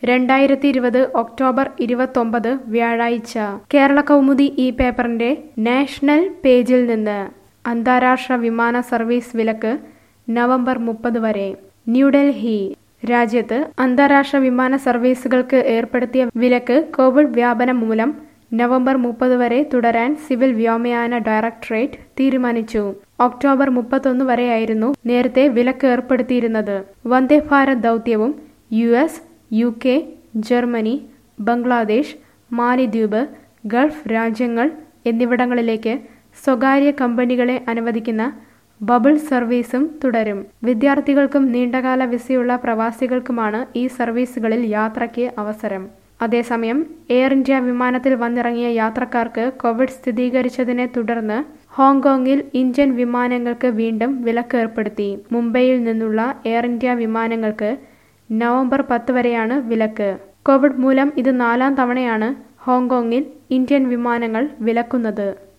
2020 October 29 വ്യാഴാഴ്ച കേരള കൗമുദി ഈ പേപ്പറിന്റെ നാഷണൽ പേജിൽ നിന്ന് അന്താരാഷ്ട്ര വിമാന സർവീസ് വിലക്ക് നവംബർ 30 വരെ. ന്യൂഡൽഹി രാജ്യത്ത് അന്താരാഷ്ട്ര വിമാന സർവീസുകൾക്ക് ഏർപ്പെടുത്തിയ വിലക്ക് കോവിഡ് വ്യാപനം മൂലം നവംബർ 30 വരെ തുടരാൻ സിവിൽ വ്യോമയാന ഡയറക്ടറേറ്റ് തീരുമാനിച്ചു. ഒക്ടോബർ 31 വരെയായിരുന്നു നേരത്തെ വിലക്ക് ഏർപ്പെടുത്തിയിരുന്നത്. വന്ദേ ഭാരത് ദൗത്യവും US, UK, ജർമ്മനി, ബംഗ്ലാദേശ്, മാലിദ്വീപ്, ഗൾഫ് രാജ്യങ്ങൾ എന്നിവിടങ്ങളിലേക്ക് സ്വകാര്യ കമ്പനികളെ അനുവദിക്കുന്ന ബബിൾ സർവീസും തുടരും. വിദ്യാർത്ഥികൾക്കും നീണ്ടകാല വിസയുള്ള പ്രവാസികൾക്കുമാണ് ഈ സർവീസുകളിൽ യാത്രയ്ക്ക് അവസരം. അതേസമയം എയർ ഇന്ത്യ വിമാനത്തിൽ വന്നിറങ്ങിയ യാത്രക്കാർക്ക് കോവിഡ് സ്ഥിരീകരിച്ചതിനെ തുടർന്ന് ഹോങ്കോങ്ങിൽ ഇന്ത്യൻ വിമാനങ്ങൾക്ക് വീണ്ടും വിലക്ക് ഏർപ്പെടുത്തി. മുംബൈയിൽ നിന്നുള്ള എയർ ഇന്ത്യ വിമാനങ്ങൾക്ക് നവംബർ 10 വരെയാണ് വിലക്ക്. കോവിഡ് മൂലം ഇത് 4ാം തവണയാണ് ഹോങ്കോങ്ങിൽ ഇന്ത്യൻ വിമാനങ്ങൾ വിലക്കുന്നത്.